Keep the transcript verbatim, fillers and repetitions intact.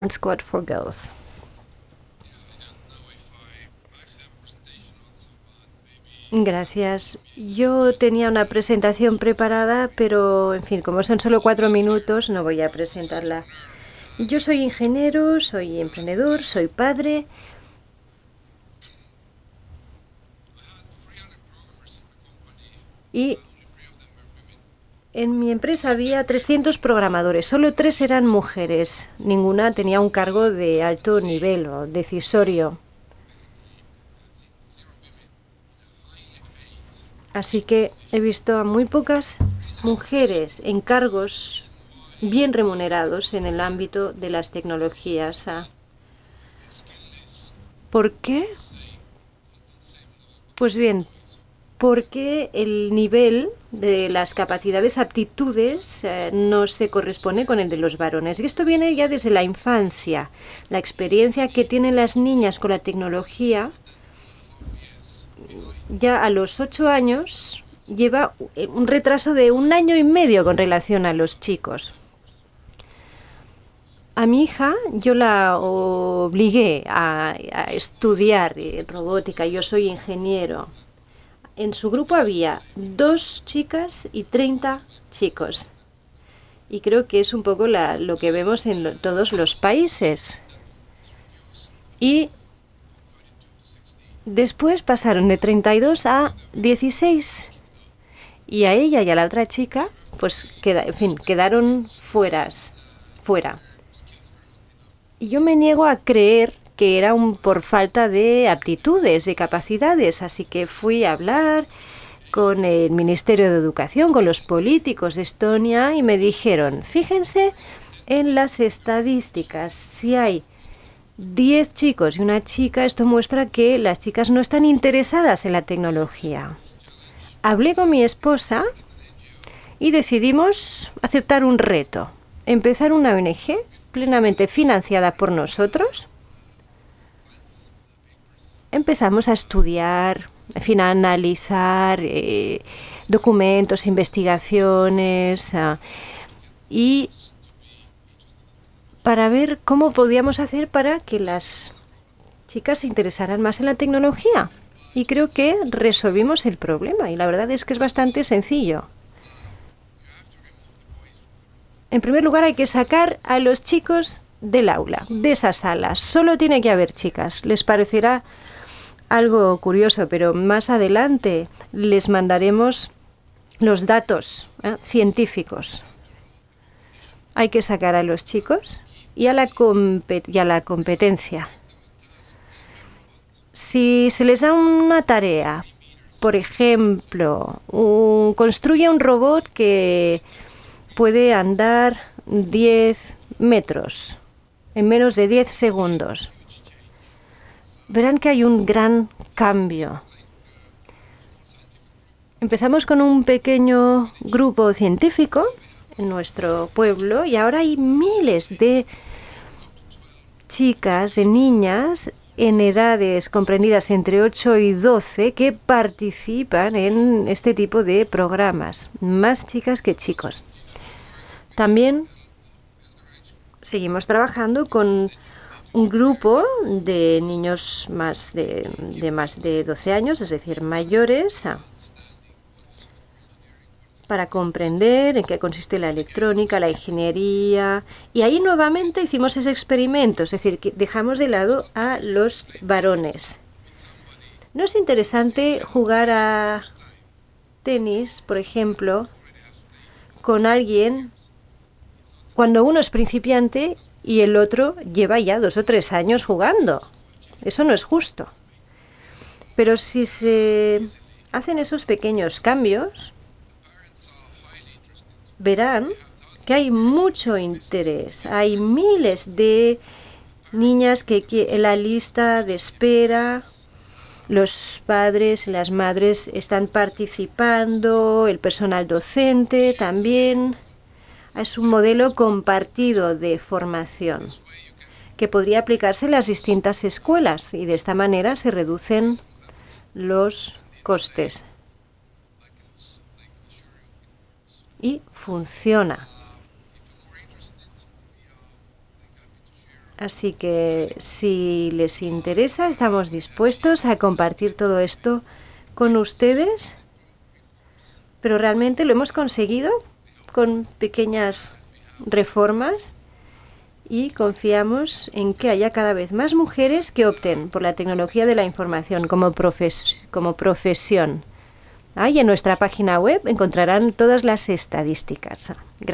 Squad for Girls. Gracias. Yo tenía una presentación preparada, pero en fin, como son solo cuatro minutos, no voy a presentarla. Yo soy ingeniero, soy emprendedor, soy padre y en mi empresa había trescientos programadores, solo tres eran mujeres, ninguna tenía un cargo de alto nivel o decisorio. Así que he visto a muy pocas mujeres en cargos bien remunerados en el ámbito de las tecnologías. ¿Por qué? Pues bien, porque el nivel de las capacidades, aptitudes, eh, no se corresponde con el de los varones. Y esto viene ya desde la infancia. La experiencia que tienen las niñas con la tecnología, ya a los ocho años, lleva un retraso de un año y medio con relación a los chicos. A mi hija yo la obligué a, a estudiar robótica. Yo soy ingeniero. En su grupo había dos chicas y treinta chicos. Y creo que es un poco la, lo que vemos en lo, todos los países. Y después pasaron de treinta y dos a dieciséis. Y a ella y a la otra chica, pues queda, en fin, quedaron fueras, fuera. Y yo me niego a creer que era un por falta de aptitudes, de capacidades. Así que fui a hablar con el Ministerio de Educación, con los políticos de Estonia y me dijeron, fíjense en las estadísticas, si hay diez chicos y una chica, esto muestra que las chicas no están interesadas en la tecnología. Hablé con mi esposa y decidimos aceptar un reto, empezar una O N G plenamente financiada por nosotros. Empezamos a estudiar, en fin, a analizar eh, documentos, investigaciones uh, y para ver cómo podíamos hacer para que las chicas se interesaran más en la tecnología. Y creo que resolvimos el problema y la verdad es que es bastante sencillo. En primer lugar hay que sacar a los chicos del aula, de esas salas. Solo tiene que haber chicas. Les parecerá algo curioso, pero más adelante les mandaremos los datos ¿eh? científicos. Hay que sacar a los chicos y a la, y a la competencia. Si se les da una tarea, por ejemplo, un, construye un robot que puede andar diez metros en menos de diez segundos, verán que hay un gran cambio. Empezamos con un pequeño grupo científico en nuestro pueblo y ahora hay miles de chicas, de niñas en edades comprendidas entre ocho y doce que participan en este tipo de programas, más chicas que chicos. También seguimos trabajando con un grupo de niños más de, de más de doce años, es decir, mayores, para comprender en qué consiste la electrónica, la ingeniería. Y ahí nuevamente hicimos ese experimento, es decir, que dejamos de lado a los varones. ¿No es interesante jugar a tenis, por ejemplo, con alguien cuando uno es principiante y el otro lleva ya dos o tres años jugando? Eso no es justo. Pero si se hacen esos pequeños cambios, verán que hay mucho interés. Hay miles de niñas que en la lista de espera, los padres y las madres están participando, el personal docente también. Es un modelo compartido de formación que podría aplicarse en las distintas escuelas y de esta manera se reducen los costes. Y funciona. Así que si les interesa, estamos dispuestos a compartir todo esto con ustedes, pero realmente lo hemos conseguido con pequeñas reformas y confiamos en que haya cada vez más mujeres que opten por la tecnología de la información como, profes como profesión. Ah, y en nuestra página web encontrarán todas las estadísticas. Gracias.